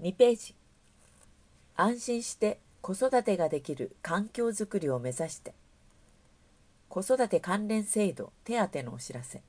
2ページ。安心して子育てができる環境づくりを目指して、子育て関連制度手当のお知らせ。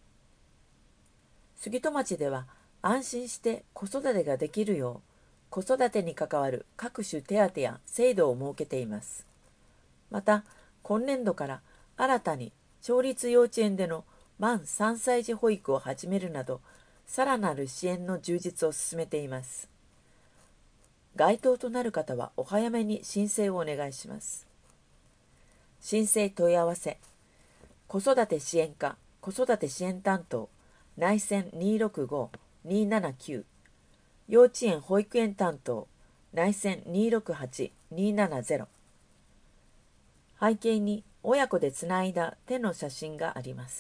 杉戸町では安心して子育てができるよう、子育てに関わる各種手当や制度を設けています。また、今年度から新たに町立幼稚園での満3歳児保育を始めるなど、さらなる支援の充実を進めています。該当となる方はお早めに申請をお願いします。申請問い合わせ、子育て支援課子育て支援担当内線265-279、幼稚園保育園担当内線268-270。背景に親子でつないだ手の写真があります。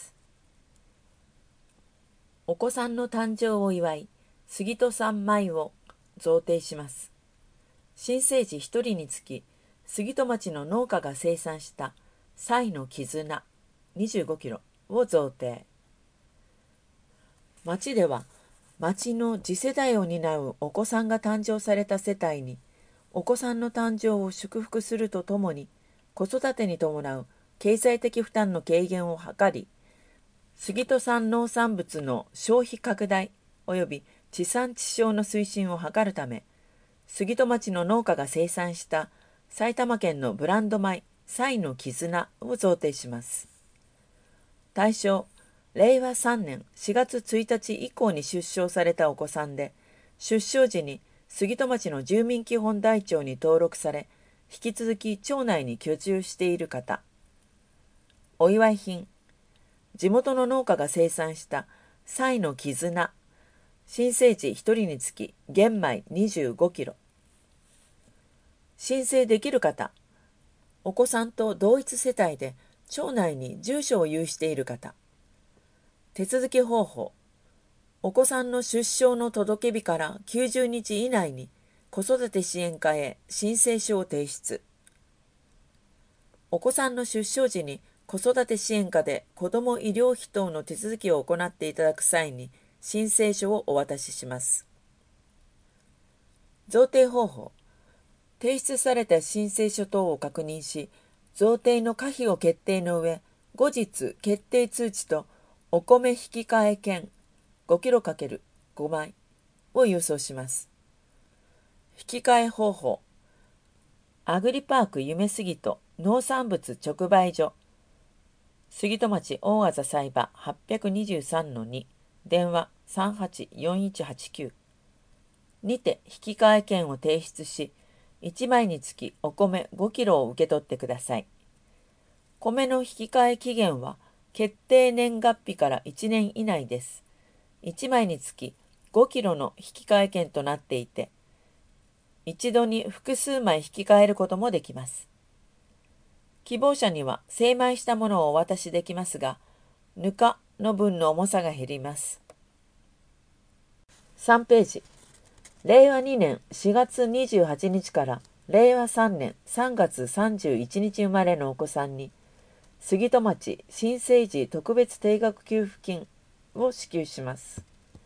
お子さんの誕生を祝い、杉戸さん米を贈呈します。新生児1人につき、杉戸町の農家が生産した彩の絆25キロを贈呈。町では、町の次世代を担うお子さんが誕生された世帯に、お子さんの誕生を祝福するとともに、子育てに伴う経済的負担の軽減を図り、杉戸産農産物の消費拡大及び地産地消の推進を図るため、杉戸町の農家が生産した埼玉県のブランド米彩の絆を贈呈します。対象、令和3年4月1日以降に出生されたお子さんで、出生時に杉戸町の住民基本台帳に登録され、引き続き町内に居住している方。お祝い品、地元の農家が生産した彩の絆、新生児1人につき玄米25キロ。申請できる方、お子さんと同一世帯で町内に住所を有している方。手続き方法、お子さんの出生の届け日から90日以内に子育て支援課へ申請書を提出。お子さんの出生時に子育て支援課で子ども医療費等の手続きを行っていただく際に申請書をお渡しします。贈呈方法、提出された申請書等を確認し、贈呈の可否を決定の上、後日決定通知とお米引換券5キロ×5枚を郵送します。引換方法、アグリパーク夢杉戸農産物直売所、杉戸町大字栽場 823-2、電話384189にて引換券を提出し、1枚につきお米5キロを受け取ってください。米の引換期限は決定年月日から1年以内です。1枚につき5キロの引換券となっていて、一度に複数枚引き換えることもできます。希望者には精米したものをお渡しできますが、ぬかの分の重さが減ります。3ページ。令和2年4月28日から令和3年3月31日生まれのお子さんに、杉戸町新生児特別定額給付金を支給します。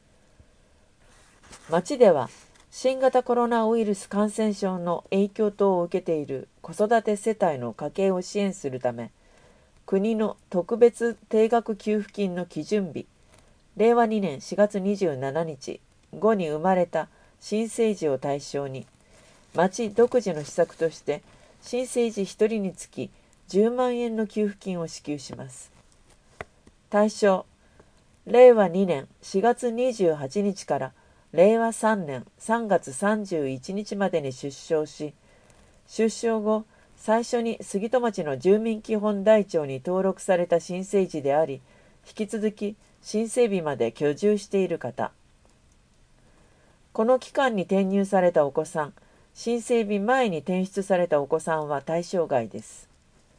町では新型コロナウイルス感染症の影響等を受けている子育て世帯の家計を支援するため、国の特別定額給付金の基準日、令和2年4月27日後に生まれた新生児を対象に、町独自の施策として新生児1人につき10万円の給付金を支給します。対象、令和2年4月28日から令和3年3月31日までに出生し、出生後最初に杉戸町の住民基本台帳に登録された新生児であり、引き続き申請日まで居住している方。この期間に転入されたお子さん、申請日前に転出されたお子さんは対象外です。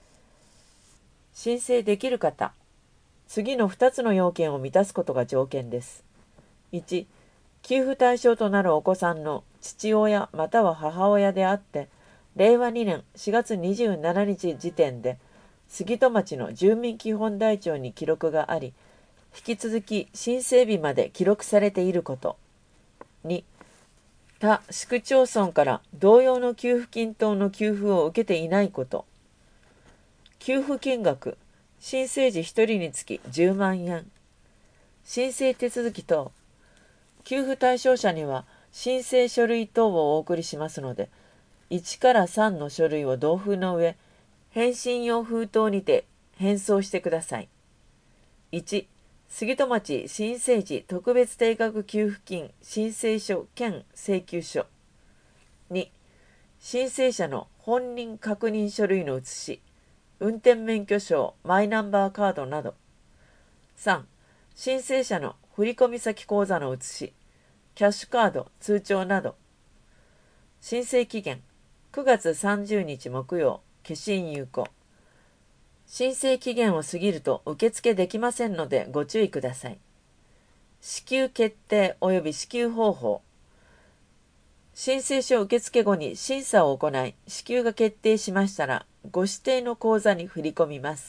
申請できる方、次の2つの要件を満たすことが条件です。1、給付対象となるお子さんの父親または母親であって、令和2年4月27日時点で杉戸町の住民基本台帳に記録があり、引き続き申請日まで記録されていること。2、 他市区町村から同様の給付金等の給付を受けていないこと。給付金額、申請時1人につき10万円。申請手続き等。給付対象者には申請書類等をお送りしますので、1から3の書類を同封の上、返信用封筒にて返送してください。1、杉戸町新生児特別定額給付金申請書兼請求書。2、申請者の本人確認書類の写し、運転免許証、マイナンバーカードなど。3、申請者の振込先口座の写し、キャッシュカード、通帳など。申請期限、9月30日木曜、消印有効。申請期限を過ぎると受付できませんのでご注意ください。支給決定及び支給方法。申請書受付後に審査を行い、支給が決定しましたら、ご指定の口座に振り込みます。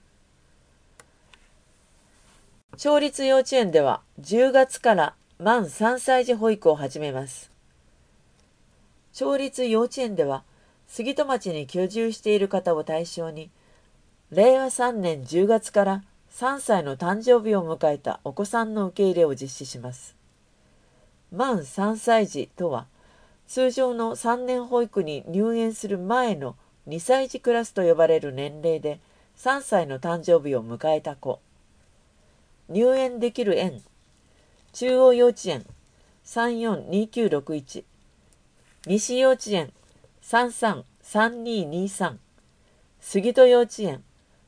町立幼稚園では10月から満3歳児保育を始めます。町立幼稚園では、杉戸町に居住している方を対象に、令和3年10月から3歳の誕生日を迎えたお子さんの受け入れを実施します。満3歳児とは、通常の3年保育に入園する前の2歳児クラスと呼ばれる年齢で3歳の誕生日を迎えた子。入園できる園、中央幼稚園342961、西幼稚園333223、杉戸幼稚園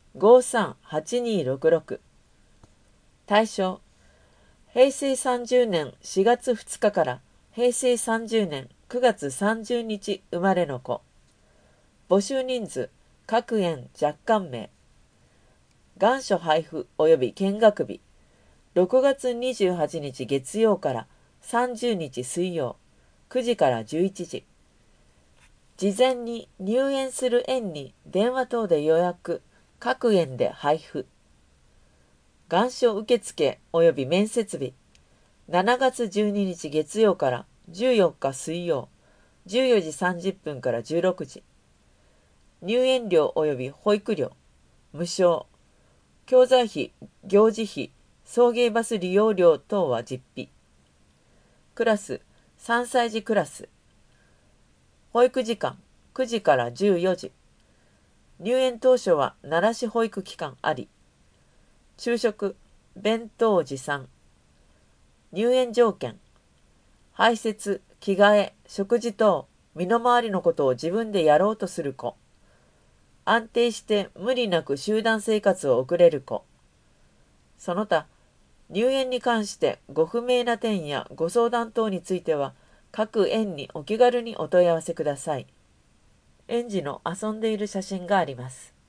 538266。対象、平成30年4月2日から平成30年9月30日生まれの子。募集人数、各園若干名。願書配布及び見学日、6月28日月曜から30日水曜、9時から11時。事前に入園する園に電話等で予約、各園で配布。願書受付及び面接日、7月12日月曜から14日水曜、14時30分から16時。入園料及び保育料、無償。教材費、行事費、送迎バス利用料等は実費。クラス、3歳児クラス。保育時間、9時から14時。入園当初は奈良市保育機関あり。昼食、弁当持参。入園条件、排泄、着替え、食事等、身の回りのことを自分でやろうとする子。安定して無理なく集団生活を送れる子。その他、入園に関してご不明な点やご相談等については、各園にお気軽にお問い合わせください。園児の遊んでいる写真があります。